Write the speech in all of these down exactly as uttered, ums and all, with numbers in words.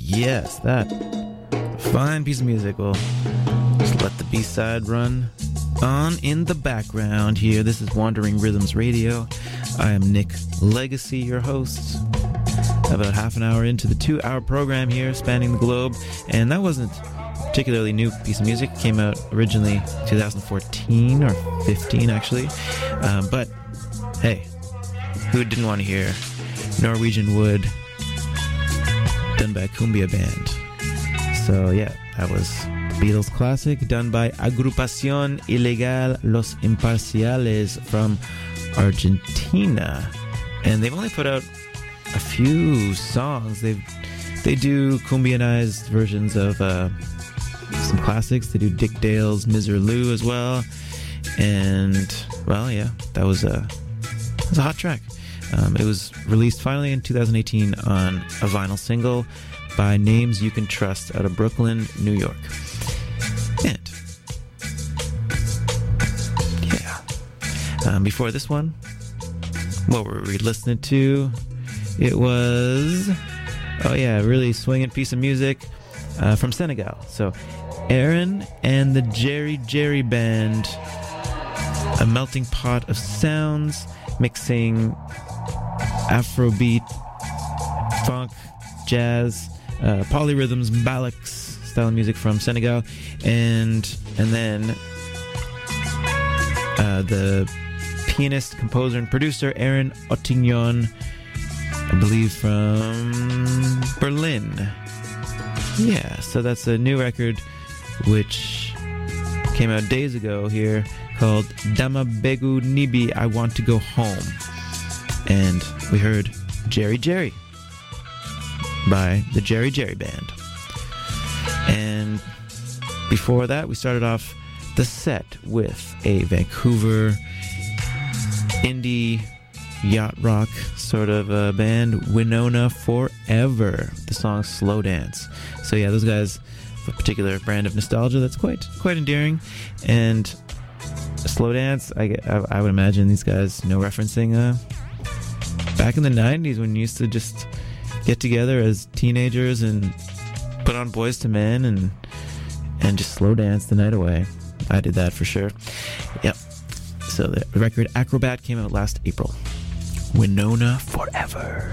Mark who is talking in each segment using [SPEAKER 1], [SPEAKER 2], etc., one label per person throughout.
[SPEAKER 1] Yes, that fine piece of music. We'll just let the B-side run on in the background here. This is Wandering Rhythms Radio. I am Nick Legacy, your host. About half an hour into the two-hour program here, spanning the globe. And that wasn't a particularly new piece of music. It came out originally twenty fourteen or fifteen, actually. Um, but, hey, who didn't want to hear Norwegian Wood done by a cumbia band? So yeah, that was Beatles classic done by Agrupación Ilegal Los Imparciales from Argentina. And they've only put out a few songs. They they do cumbianized versions of uh, some classics. They do Dick Dale's Miserlou as well. And, well, yeah, that was a, that was a hot track. Um, it was released finally in two thousand eighteen on a vinyl single by Names You Can Trust out of Brooklyn, New York. And, yeah. Um, before this one, what were we listening to? It was, oh yeah, a really swinging piece of music uh, from Senegal. So, Aaron and the Jerry Jerry Band, a melting pot of sounds, mixing Afrobeat, funk, jazz, uh, polyrhythms, mbalax style music from Senegal, and and then uh, the pianist, composer, and producer Aaron Ottignon, I believe from Berlin. Yeah, so that's a new record which came out days ago here called Dama Begu Nibi, I Want to Go Home. And we heard Jerry Jerry by the Jerry Jerry Band. And before that, we started off the set with a Vancouver indie yacht rock sort of uh, band, Winona Forever. The song Slow Dance. So yeah, those guys have a particular brand of nostalgia that's quite quite endearing. And Slow Dance, I, I, I would imagine these guys, you know, referencing uh, back in the nineties when you used to just get together as teenagers and put on Boys to Men and and just slow dance the night away. I did that for sure. Yep. So the record Acrobat came out last April. Winona Forever.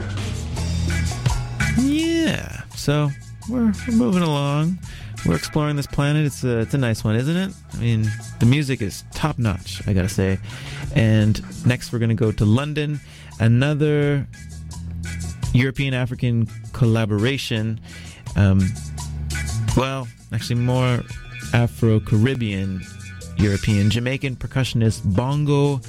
[SPEAKER 1] Yeah. So we're, we're moving along. We're exploring this planet. It's a, it's a nice one, isn't it? I mean, the music is top notch, I gotta say. And next we're gonna go to London. Another European-African collaboration. Um, well, actually more Afro-Caribbean European. Jamaican percussionist Bongo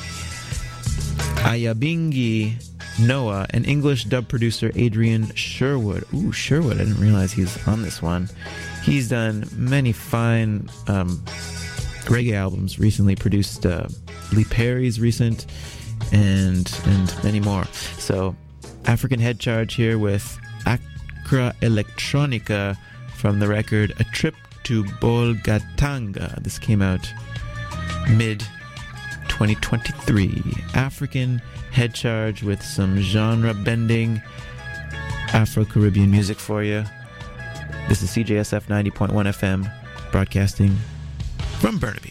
[SPEAKER 1] Ayabingi Noah and English dub producer Adrian Sherwood. Ooh, Sherwood. I didn't realize he was on this one. He's done many fine um, reggae albums. Recently produced uh, Lee Perry's recent and and many more. So African Head Charge here with Accra Electronica from the record A Trip to Bolgatanga. This came out mid twenty twenty-three. African Head Charge with some genre bending Afro-Caribbean music for you. This is C J S F ninety point one F M broadcasting from Burnaby.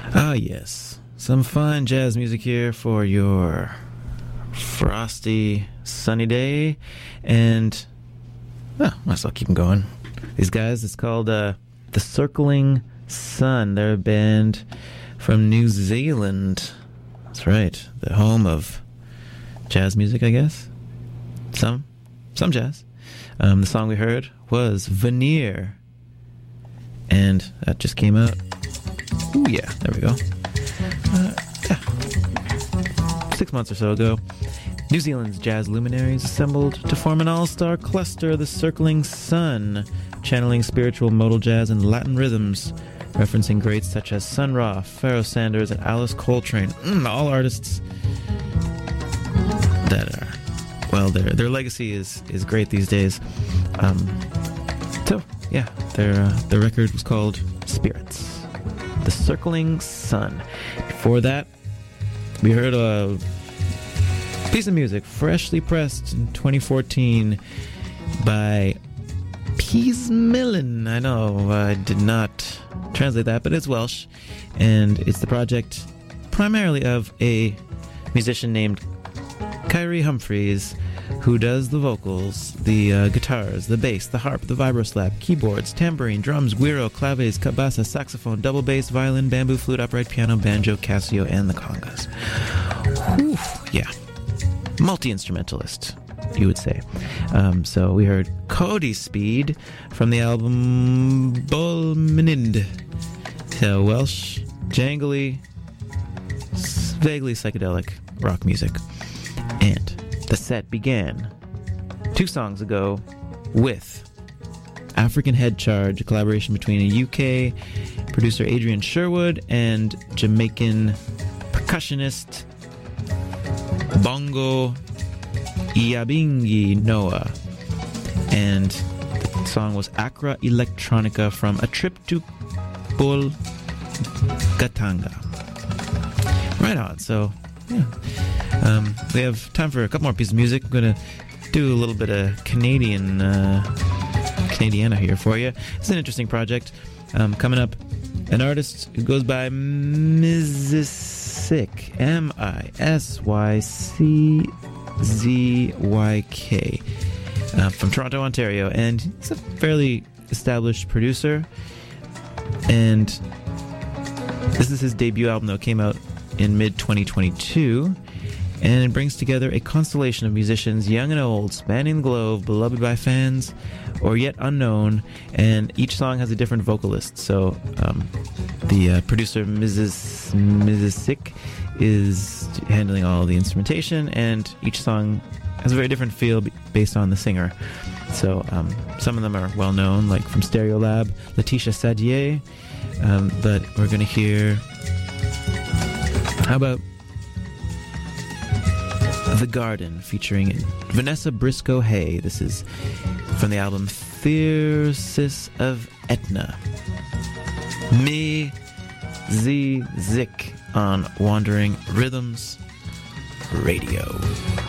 [SPEAKER 1] Ah, yes. Some fine jazz music here for your frosty, sunny day. And, oh, might as well keep them going. These guys, it's called uh, The Circling Sun. They're a band from New Zealand. That's right. The home of jazz music, I guess. Some. Some jazz. Um, the song we heard was Veneer. And that just came out. Ooh, yeah, there we go. Uh, yeah. Six months or so ago, New Zealand's jazz luminaries assembled to form an all-star cluster, the Circling Sun, channeling spiritual modal jazz and Latin rhythms, referencing greats such as Sun Ra, Pharoah Sanders, and Alice Coltrane. Mm, all artists that are, well, their their legacy is is great these days. Um, so, yeah, their uh, their record was called Spirits, The Circling Sun. Before that, we heard a piece of music freshly pressed in twenty fourteen by Peasmillan. I know I did not translate that, but it's Welsh, and it's the project primarily of a musician named Kyrie Humphreys, who does the vocals, the uh, guitars, the bass, the harp, the vibroslap, keyboards, tambourine, drums, guiro, claves, cabasa, saxophone, double bass, violin, bamboo flute, upright piano, banjo, casio, and the congas. Whew, yeah. Multi-instrumentalist, you would say. Um, so we heard Cody Speed from the album Bolminind. So Welsh, jangly, vaguely psychedelic rock music. And the set began two songs ago with African Head Charge, a collaboration between a U K producer Adrian Sherwood and Jamaican percussionist Bongo Iyabingi Noah. And the song was Accra Electronica from A Trip to Bolgatanga. Right on. So, yeah. Um, we have time for a couple more pieces of music. I'm going to do a little bit of Canadian, uh, Canadiana here for you. It's an interesting project. Um, coming up, an artist who goes by Misyzyk, M I S Y C Z Y K, uh, from Toronto, Ontario. And he's a fairly established producer. And this is his debut album, though. It came out in mid twenty twenty-two. And it brings together a constellation of musicians, young and old, spanning the globe, beloved by fans, or yet unknown, and each song has a different vocalist. So um, the uh, producer, Missus Misyzyk, is handling all the instrumentation, and each song has a very different feel based on the singer. So um, some of them are well-known, like from Stereolab, Letitia Sadier, um, but we're going to hear... How about The Garden, featuring Vanessa Briscoe Hay. This is from the album Thyrsis of Etna. Misyzyk on Wandering Rhythms Radio.